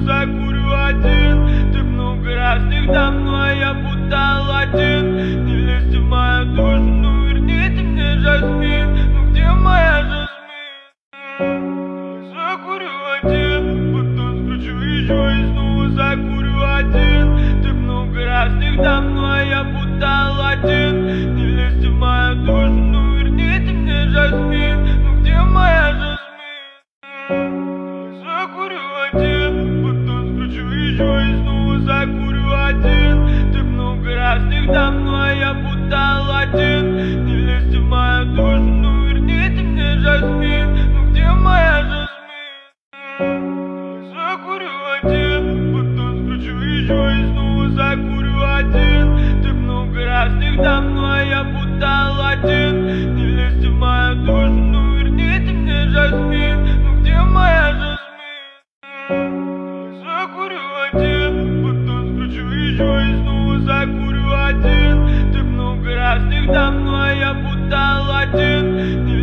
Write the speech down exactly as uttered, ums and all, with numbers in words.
закурю один. Ты много разных дам, ну а я будто один. Не лезьте в мою душу, ну верните мне жасмин. Ну где моя жасмин? Закурю один, потом скручу еще и снова закурю один. Ты много разных дам, ну а я будто один. Не лезьте в мою душу, ну верните мне жасмин. Ну где моя жасмин? Закурю один, потом скручу еще и снова закурю один. Ты много разных дам, ну а я будто один. Не лезьте в мою душу, ну верните мне жасмин. Ну где моя жасмин? Закурю один, потом скручу еще и снова закурю один. Ты много разных дам, ну а я будто один. Не лезьте в мою душу, ну верните мне жасмин. Ну где моя жасмин? Закурю один, потом скручу еще и снова закурю один. Ты много разных дам, ну а я будто один.